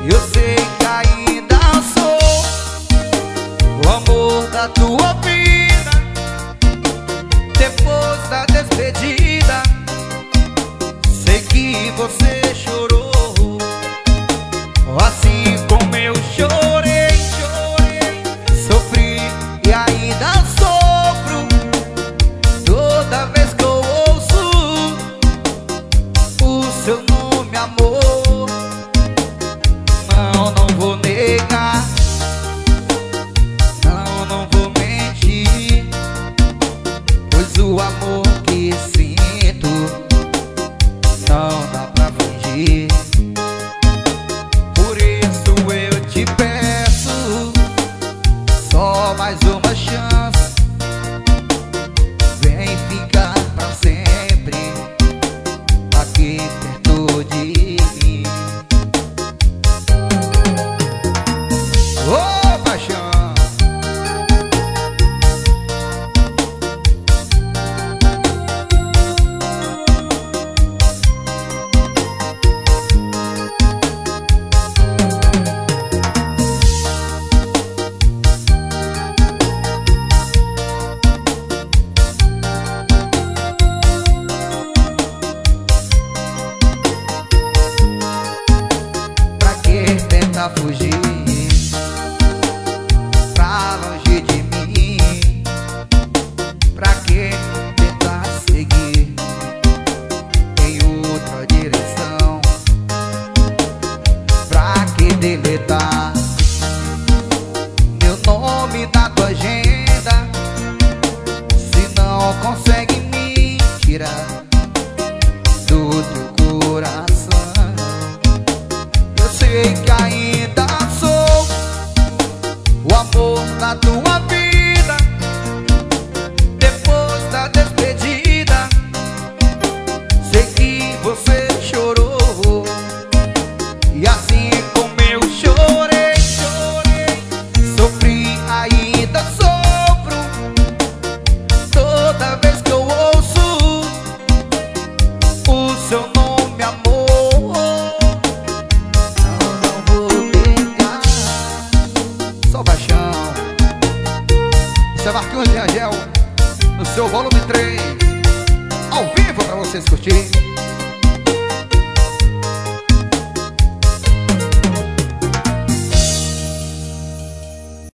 Eu sei que ainda sou o amor da tua vida. Depois da despedida, sei que você chorou, assim como eu chorei, sofri e ainda sofro toda vez que eu ouço o seu nome, amor. Não, não vou negar, não vou mentir, pois o amor que sinto não dá pra fingir. Por isso eu te peço só mais uma chance. Vem ficar pra sempre aqui perto de mim. Ô, paixão! Pra que tentar fugir pra longe de mim? Pra que tentar seguir em outra direção? Pra que deletar meu nome da tua agenda se não consegue me tirar do teu coração? Eu sei que ainda sou o amor da tua vida. Depois da despedida, sei que você chorou, e assim como eu chorei, sofri, ainda sofro toda vez que eu ouço o seu nome, amor. Não vou negar. Só paixão. Isso é Marquinhos de Angel no seu volume 3, ao vivo pra vocês curtirem.